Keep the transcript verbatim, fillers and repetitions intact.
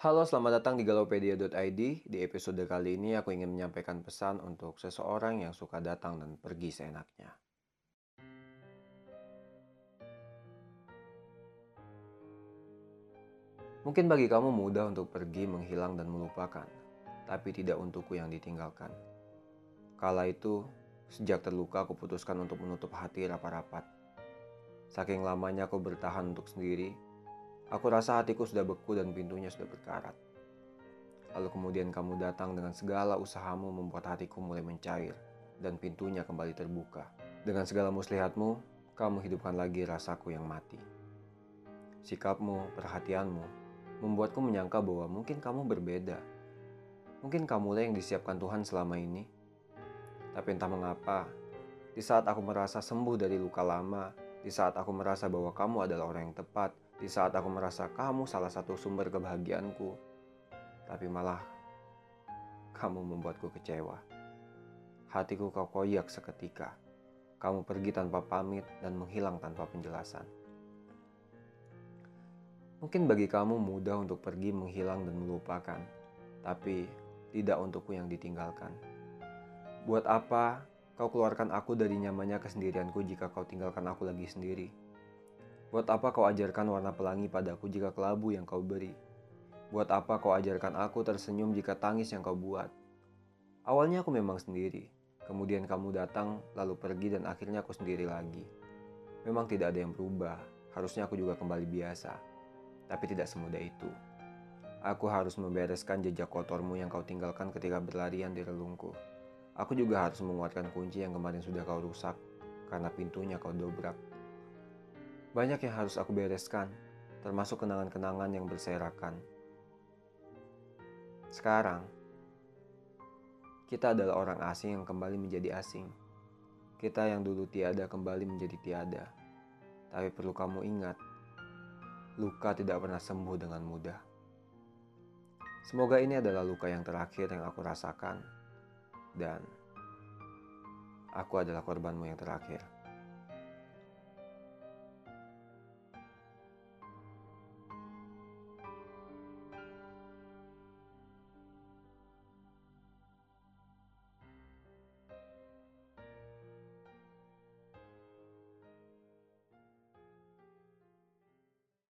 Halo, selamat datang di Galopedia titik i d. Di episode kali ini aku ingin menyampaikan pesan untuk seseorang yang suka datang dan pergi seenaknya. Mungkin bagi kamu mudah untuk pergi, menghilang, dan melupakan, tapi tidak untukku yang ditinggalkan. Kala itu, sejak terluka aku putuskan untuk menutup hati rapat-rapat. Saking lamanya aku bertahan untuk sendiri, aku rasa hatiku sudah beku dan pintunya sudah berkarat. Lalu kemudian kamu datang dengan segala usahamu membuat hatiku mulai mencair dan pintunya kembali terbuka. Dengan segala muslihatmu, kamu hidupkan lagi rasaku yang mati. Sikapmu, perhatianmu, membuatku menyangka bahwa mungkin kamu berbeda. Mungkin kamulah yang disiapkan Tuhan selama ini. Tapi entah mengapa, di saat aku merasa sembuh dari luka lama, di saat aku merasa bahwa kamu adalah orang yang tepat, di saat aku merasa kamu salah satu sumber kebahagiaanku, tapi malah kamu membuatku kecewa. Hatiku kau koyak seketika. Kamu pergi tanpa pamit dan menghilang tanpa penjelasan. Mungkin bagi kamu mudah untuk pergi, menghilang, dan melupakan, tapi tidak untukku yang ditinggalkan. Buat apa kau keluarkan aku dari nyamannya kesendirianku jika kau tinggalkan aku lagi sendiri? Buat apa kau ajarkan warna pelangi padaku jika kelabu yang kau beri? Buat apa kau ajarkan aku tersenyum jika tangis yang kau buat? Awalnya aku memang sendiri, kemudian kamu datang, lalu pergi dan akhirnya aku sendiri lagi. Memang tidak ada yang berubah, harusnya aku juga kembali biasa. Tapi tidak semudah itu. Aku harus membereskan jejak kotormu yang kau tinggalkan ketika berlarian di relungku. Aku juga harus menguatkan kunci yang kemarin sudah kau rusak, karena pintunya kau dobrak. Banyak yang harus aku bereskan, termasuk kenangan-kenangan yang berserakan. Sekarang, kita adalah orang asing yang kembali menjadi asing. Kita yang dulu tiada kembali menjadi tiada. Tapi perlu kamu ingat, luka tidak pernah sembuh dengan mudah. Semoga ini adalah luka yang terakhir yang aku rasakan. Dan aku adalah korbanmu yang terakhir.